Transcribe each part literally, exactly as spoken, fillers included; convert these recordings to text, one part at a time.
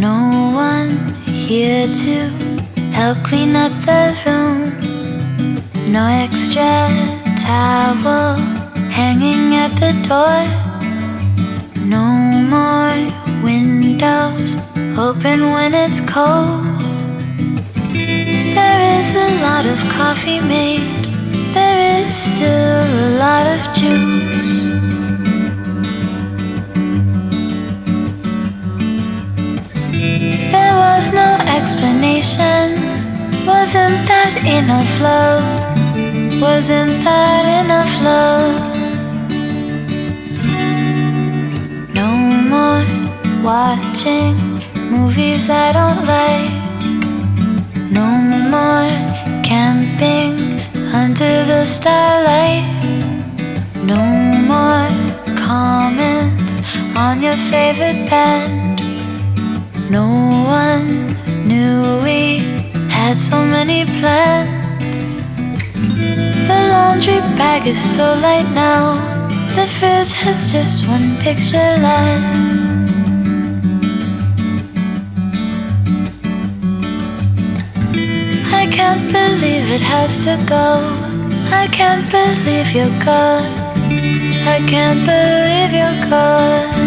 No one here to help clean up the room. No extra towel hanging at the door. No more windows open when it's cold. There is a lot of coffee made. There is still a lot of juice. There was no explanation. Wasn't that enough love? Wasn't that enough love? No more watching movies I don't like. No more camping under the starlight. No more comments on your favorite band. No one knew we had so many plans. The laundry bag is so light now. The fridge has just one picture left. I can't believe it has to go. I can't believe you're gone. I can't believe you're gone.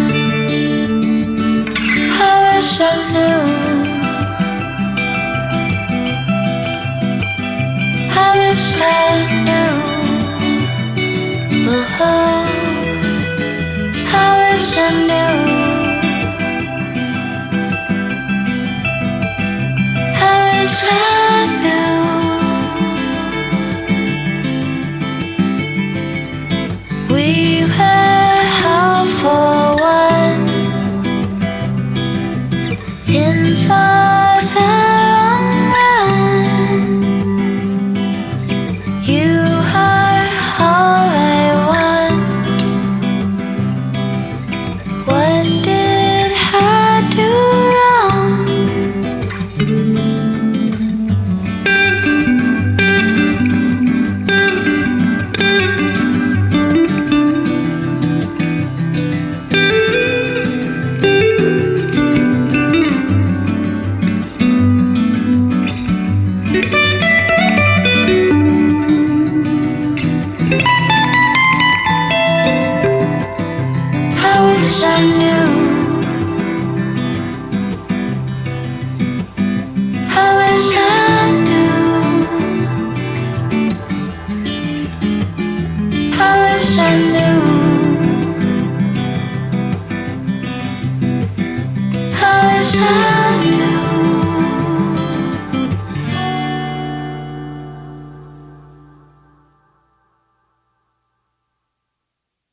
I wish I knew. I wish I knew. Oh, I wish I knew. I wish I knew. We were all for one in for the long run. You are all I want. What did I do wrong? I wish I knew. I wish I knew. I wish I knew. I wish I